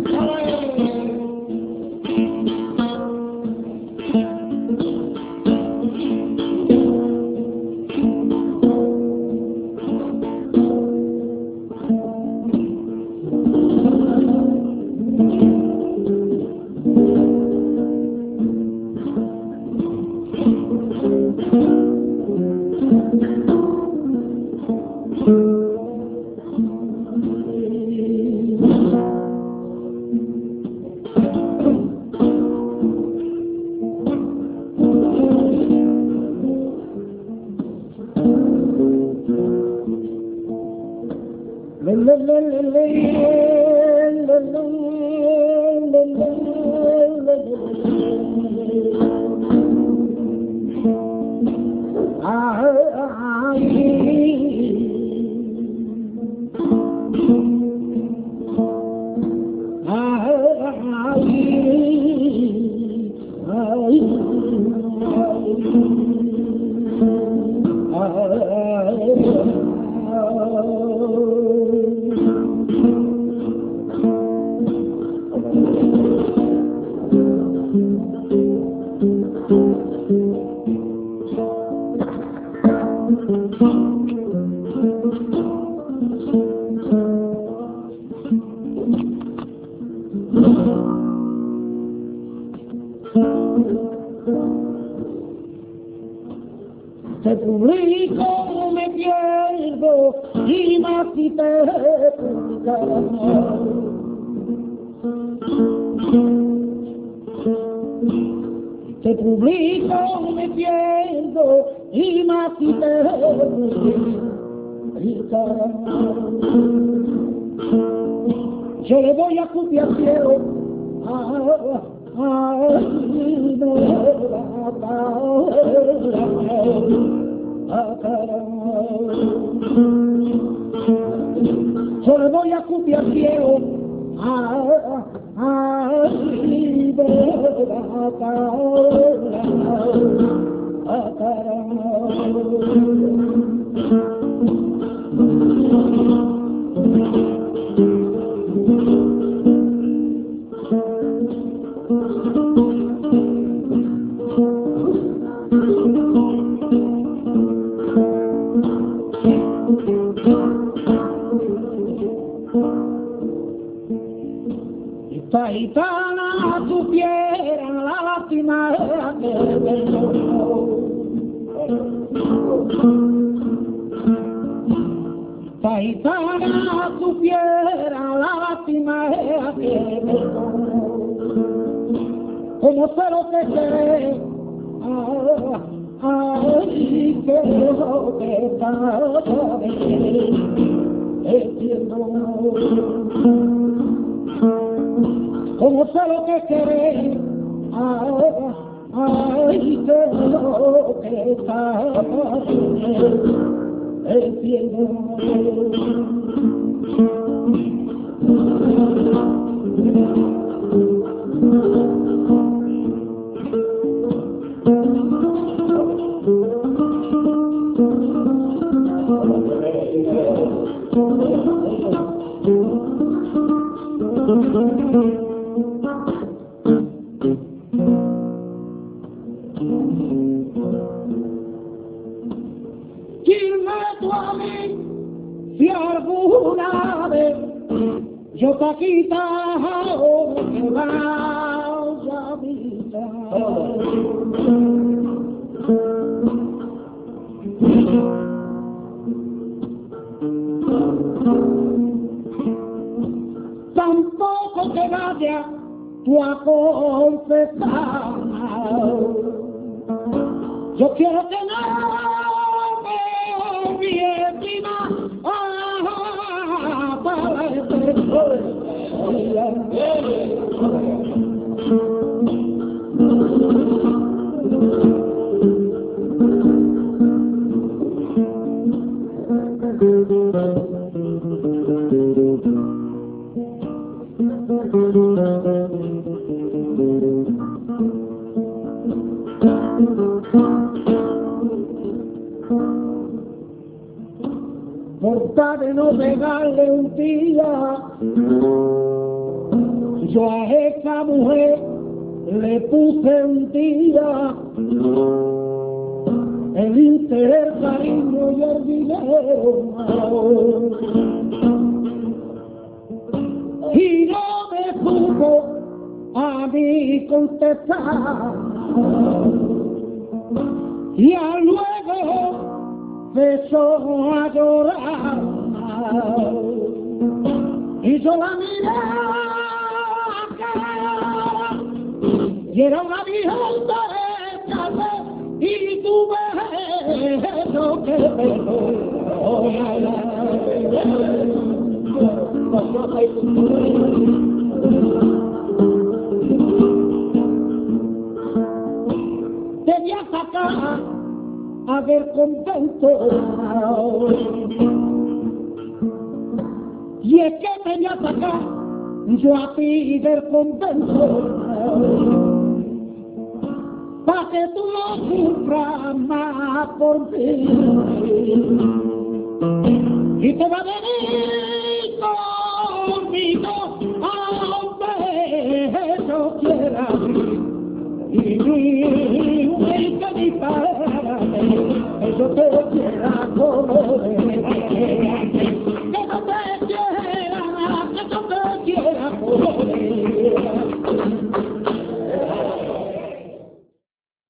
Te publico, me pierdo y más si te publicarás. Te publico, me pierdo y más si te publicarás. Yo le voy a copiar cielo yo le voy a copiar cielo esta gitana supiera la lástima que perdonó. Esta gitana supiera la lástima que perdonó. Como sé lo que seré, ay, que lo que cada vez entiendo. Como sé lo que querés, ay, que lo que está el cielo. Dime tú a mí si alguna vez yo te he quitado que vaya a vida. Tampoco te vayas tú a confesar. Yo quiero que no me olvides más para la eternidad. Por tal de no pegarle un día, Yo a esa mujer le puse un día el interés, el cariño y el dinero, y no me supo a mí contestar, y a luego empezó a llorar, y yo la miré y era una virgen de café, y tú ves lo que tenía sacar a ver contento, y es que tenía sacar yo a ti del convento, pa' que tú no sufras más por mí, y te va a venir conmigo a donde yo quiera, y que mi padre yo te quiera como